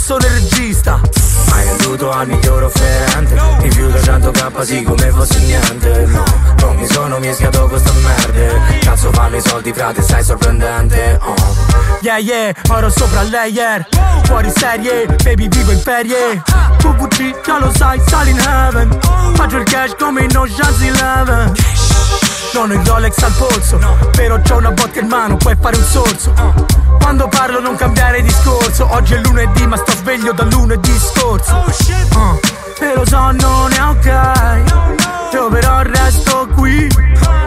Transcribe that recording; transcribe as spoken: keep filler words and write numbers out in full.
sono il regista. Hai venduto al miglior offerente, rifiuto cento k sì come fosse niente. No, non mi sono mischiato con sta merda. Cazzo fanno i soldi frate, sei sorprendente. Oh. Yeah yeah, oro sopra layer, fuori serie, baby vivo in ferie. V V C già lo sai, sali in heaven. Faccio il cash come in Ocean's Eleven. Non ho il Rolex al polso, però c'ho una vodka in mano, puoi fare un sorso. Quando parlo non cambiare discorso. Oggi è lunedì ma sto sveglio da lunedì scorso. uh. E lo so non è ok, io però resto qui.